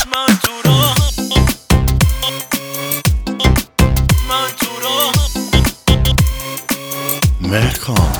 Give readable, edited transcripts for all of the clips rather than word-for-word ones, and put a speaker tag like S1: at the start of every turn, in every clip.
S1: من تو راهم، من تو راهم.
S2: مهرکام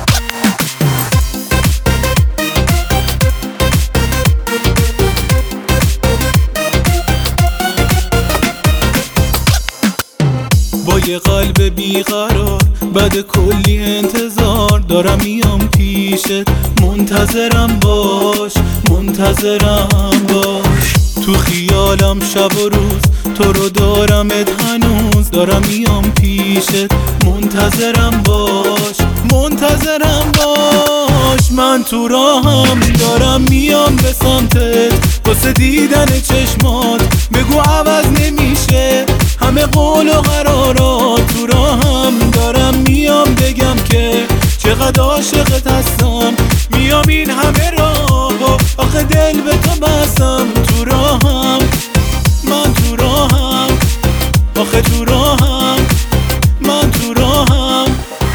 S1: با یه قلب بیقرار بعد کلی انتظار دارم میام پیشت، منتظرم باش، منتظرم باش. تو خیالم شب و روز تو رو دارمت هنوز، دارم میام پیشت، منتظرم باش، منتظرم باش. من تو راهم دارم میام به سمتت، واسه دیدن چشمات بگو عوض نمیشه همه قول و قرارات. تو راهم دارم میام بگم که چقدر عاشقت هستم، میام این همه راه آخه دل به تو بستم. تو راهم، من تو راهم، آخه تو راهم، من تو راهم.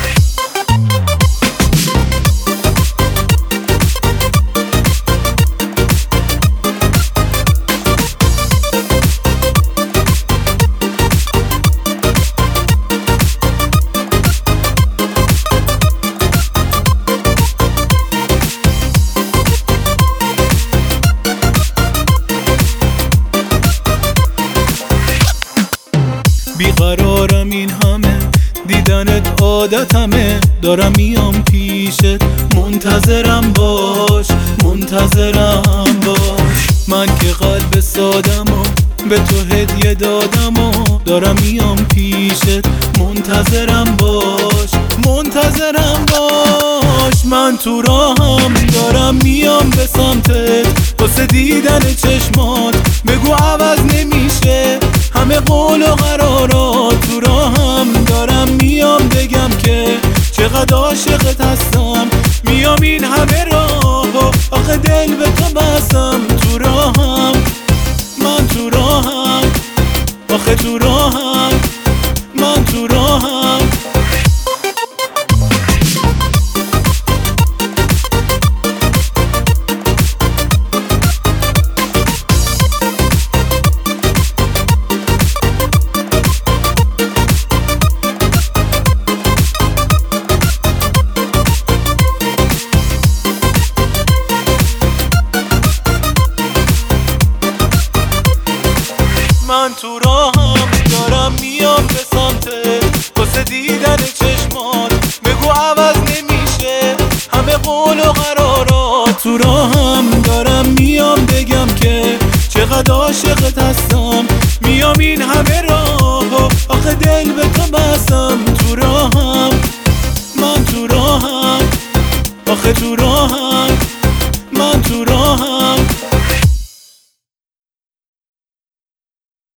S1: بیقرارم این همه دیدنت عادتمه، دارم میام پیشت، منتظرم باش، منتظرم باش. من که قلب سادم و به تو هدیه دادم و دارم میام پیشت، منتظرم باش، منتظرم باش. من تو راهم دارم میام به سمتت، واسه دیدن چشمات بگو عوض نمیشه همه قول و قرارات. تو راهم دارم میام بگم که چقدر عاشقت هستم، میام این همه راه آخه دل به تو بستم. تو راهم، من تو راهم، آخه تو راهم، من تو راهم. من تو راهم دارم میام به سمتت، واسه دیدن چشمات بگو عوض نمیشه همه قول و قرارات. تو راهم دارم میام بگم که چقدر عاشقت هستم، میام این همه راه آخه دل به تو بستم. تو راهم، من تو راهم، آخه تو راهم.